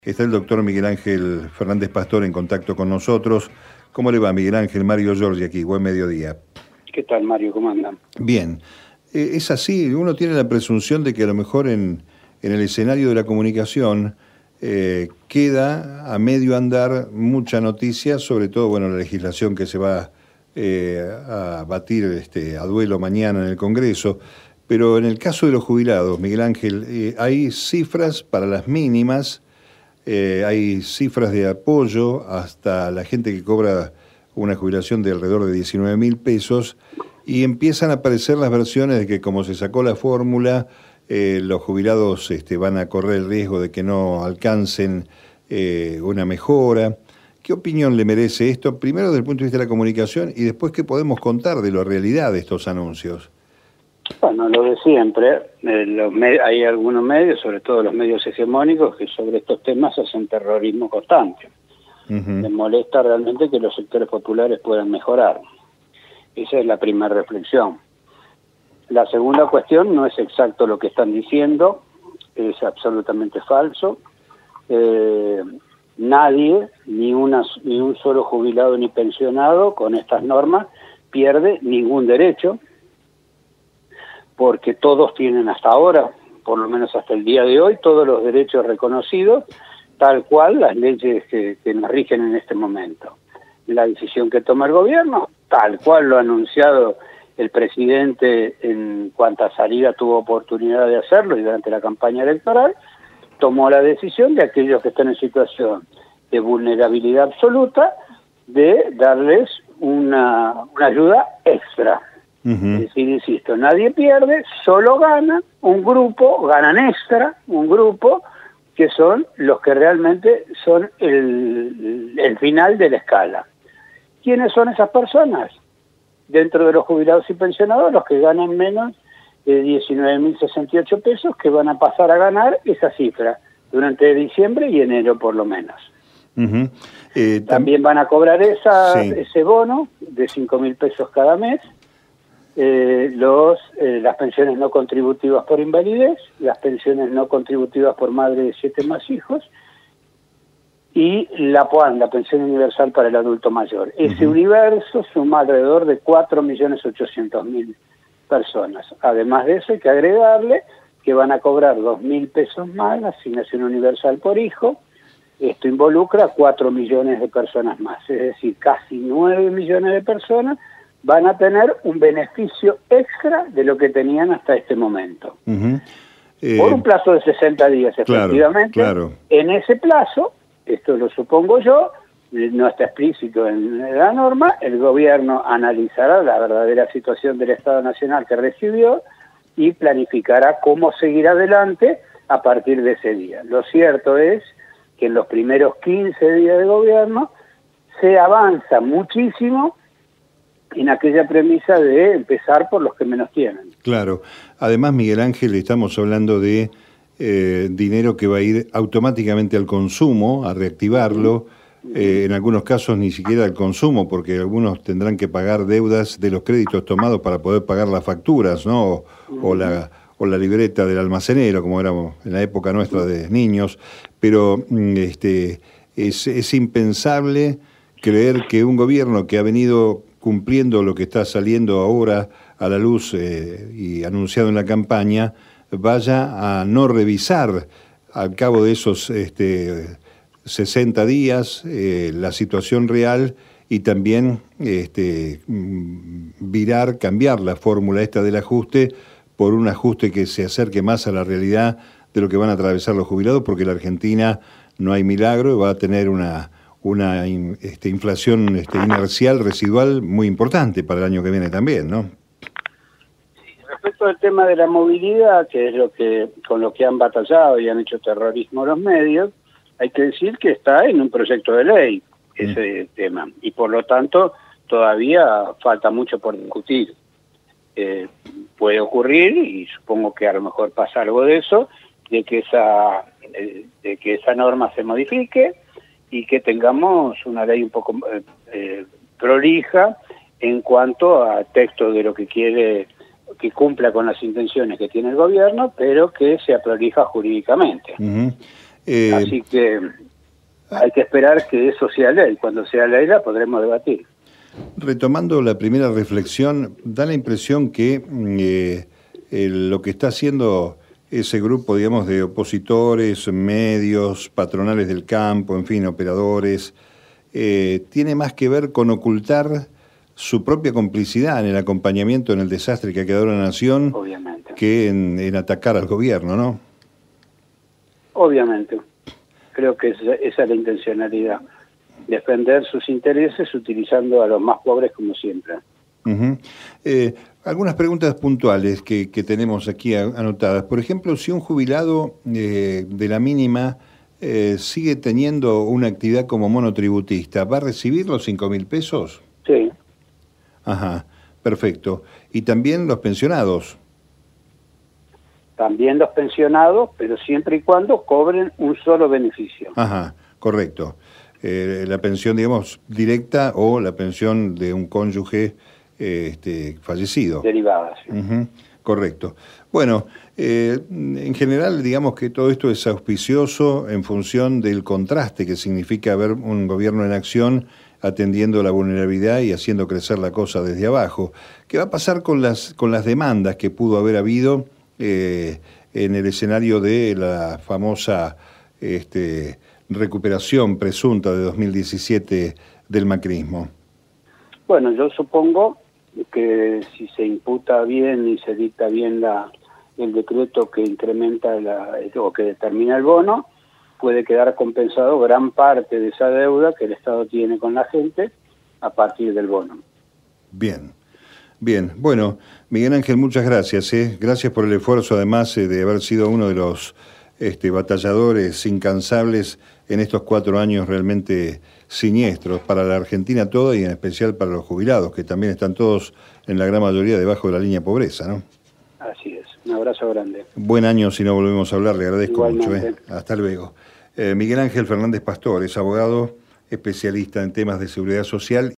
Está el doctor Miguel Ángel Fernández Pastor en contacto con nosotros. ¿Cómo le va, Miguel Ángel? Mario Giorgi aquí, buen mediodía. ¿Qué tal, Mario? ¿Cómo andan? Bien. Es así, uno tiene la presunción de que a lo mejor en el escenario de la comunicación queda a medio andar mucha noticia, sobre todo, bueno, la legislación que se va a batir a duelo mañana en el Congreso. Pero en el caso de los jubilados, Miguel Ángel, hay cifras para las mínimas. Hay cifras de apoyo hasta la gente que cobra una jubilación de alrededor de 19.000 pesos y empiezan a aparecer las versiones de que como se sacó la fórmula, los jubilados van a correr el riesgo de que no alcancen una mejora. ¿Qué opinión le merece esto? Primero desde el punto de vista de la comunicación y después qué podemos contar de la realidad de estos anuncios. Bueno, lo de siempre, hay algunos medios, sobre todo los medios hegemónicos, que sobre estos temas hacen terrorismo constante. Les molesta realmente que los sectores populares puedan mejorar. Esa es la primera reflexión. La segunda cuestión no es exacto lo que están diciendo, es absolutamente falso. Nadie, ni un solo jubilado ni pensionado con estas normas pierde ningún derecho, porque todos tienen hasta ahora, por lo menos hasta el día de hoy, todos los derechos reconocidos, tal cual las leyes que nos rigen en este momento. La decisión que toma el gobierno, tal cual lo ha anunciado el presidente en cuanta salida tuvo oportunidad de hacerlo y durante la campaña electoral, tomó la decisión de aquellos que están en situación de vulnerabilidad absoluta de darles una ayuda extra. Es decir, insisto, nadie pierde, solo gana un grupo, ganan extra, un grupo que son los que realmente son el final de la escala. ¿Quiénes son esas personas? Dentro de los jubilados y pensionados, los que ganan menos de 19.068 pesos, que van a pasar a ganar esa cifra durante diciembre y enero por lo menos. También van a cobrar ese bono de 5.000 pesos cada mes. Las pensiones no contributivas por invalidez, las pensiones no contributivas por madre de 7 más hijos y la PUAN, la pensión universal para el adulto mayor. Ese universo suma alrededor de 4.800.000 personas. Además de eso hay que agregarle que van a cobrar 2.000 pesos más la asignación universal por hijo. Esto involucra 4 millones de personas más, es decir, casi 9 millones de personas van a tener un beneficio extra de lo que tenían hasta este momento. Por un plazo de 60 días, efectivamente. Claro. En ese plazo, esto lo supongo yo, no está explícito en la norma, el gobierno analizará la verdadera situación del Estado Nacional que recibió y planificará cómo seguir adelante a partir de ese día. Lo cierto es que en los primeros 15 días de gobierno se avanza muchísimo en aquella premisa de empezar por los que menos tienen. Claro. Además, Miguel Ángel, estamos hablando de dinero que va a ir automáticamente al consumo, a reactivarlo, en algunos casos ni siquiera al consumo, porque algunos tendrán que pagar deudas de los créditos tomados para poder pagar las facturas, ¿no? O la libreta del almacenero, como éramos en la época nuestra de niños. Pero es impensable creer que un gobierno que ha venido cumpliendo lo que está saliendo ahora a la luz y anunciado en la campaña, vaya a no revisar al cabo de esos 60 días la situación real y también cambiar la fórmula esta del ajuste por un ajuste que se acerque más a la realidad de lo que van a atravesar los jubilados, porque la Argentina no hay milagro, va a tener una inflación inercial, residual, muy importante para el año que viene también, ¿no? Respecto al tema de la movilidad, que es con lo que han batallado y han hecho terrorismo los medios, hay que decir que está en un proyecto de ley ese tema, y por lo tanto todavía falta mucho por discutir. Puede ocurrir, y supongo que a lo mejor pasa algo de eso, de que esa norma se modifique, y que tengamos una ley un poco prolija en cuanto a texto de lo que quiere, que cumpla con las intenciones que tiene el gobierno, pero que sea prolija jurídicamente. Así que hay que esperar que eso sea ley. Cuando sea ley la podremos debatir. Retomando la primera reflexión, da la impresión que lo que está haciendo ese grupo, digamos, de opositores, medios, patronales del campo, en fin, operadores, tiene más que ver con ocultar su propia complicidad en el acompañamiento en el desastre que ha quedado la nación, Obviamente. Que en atacar al gobierno, ¿no? Obviamente. Creo que esa es la intencionalidad. Defender sus intereses utilizando a los más pobres como siempre. Uh-huh. Algunas preguntas puntuales que tenemos aquí anotadas. Por ejemplo, si un jubilado de la mínima sigue teniendo una actividad como monotributista, ¿va a recibir los 5.000 pesos? Sí. Ajá, perfecto. ¿Y también los pensionados? También los pensionados, pero siempre y cuando cobren un solo beneficio. Ajá, correcto. La pensión, digamos, directa o la pensión de un cónyuge fallecido. Derivadas. Sí. Uh-huh, correcto. Bueno, en general, digamos que todo esto es auspicioso en función del contraste que significa ver un gobierno en acción atendiendo la vulnerabilidad y haciendo crecer la cosa desde abajo. ¿Qué va a pasar con las demandas que pudo haber habido en el escenario de la famosa recuperación presunta de 2017 del macrismo? Bueno, yo supongo que si se imputa bien y se dicta bien el decreto que incrementa o que determina el bono, puede quedar compensado gran parte de esa deuda que el Estado tiene con la gente a partir del bono. Bien, bien. Bueno, Miguel Ángel, muchas gracias. Gracias por el esfuerzo, además, de haber sido uno de los batalladores incansables en estos 4 años realmente siniestros para la Argentina toda y en especial para los jubilados, que también están todos, en la gran mayoría, debajo de la línea de pobreza, ¿no? Así es. Un abrazo grande. Buen año si no volvemos a hablar, le agradezco Igualmente. mucho. Hasta luego. Miguel Ángel Fernández Pastor es abogado especialista en temas de seguridad social.